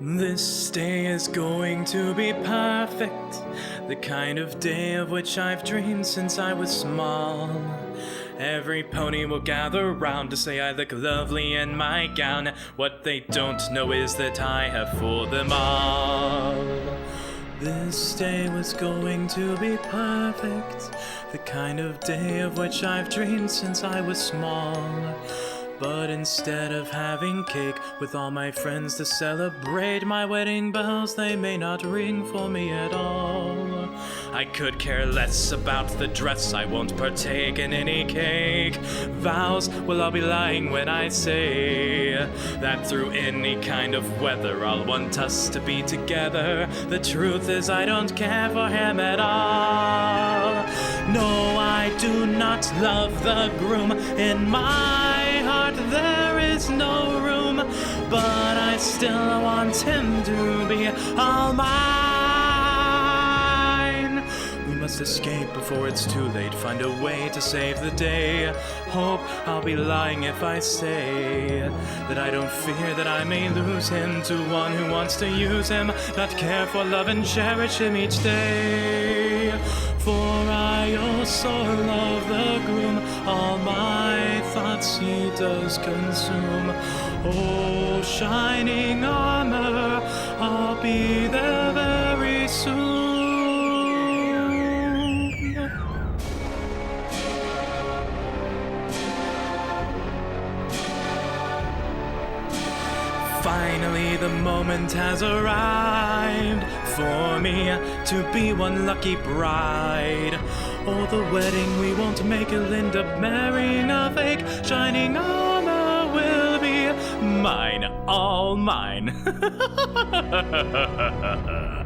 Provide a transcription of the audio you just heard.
This day is going to be perfect, the kind of day of which I've dreamed since I was small. Every pony will gather round to say I look lovely in my gown. What they don't know is that I have fooled them all. This day was going to be perfect, the kind of day of which I've dreamed since I was small. But instead of having cake with all my friends to celebrate my wedding bells, they may not ring for me at all. I could care less about the dress, I won't partake in any cake. Vows, well, I'll be lying when I say that through any kind of weather I'll want us to be together. The truth is I don't care for him at all. No, I do not love the groom. In my heart there is no room, but I still want him to be all mine. We must escape before it's too late, find a way to save the day. Hope I'll be lying if I say that I don't fear that I may lose him to one who wants to use him, not care for, love and cherish him each day. For I also love the groom, all my thoughts he does consume. Oh, shining armor, I'll be there very soon. Finally, the moment has arrived for me to be one lucky bride. Oh, the wedding we won't make, it'll end up marrying a fake. Shining armor will be mine, all mine.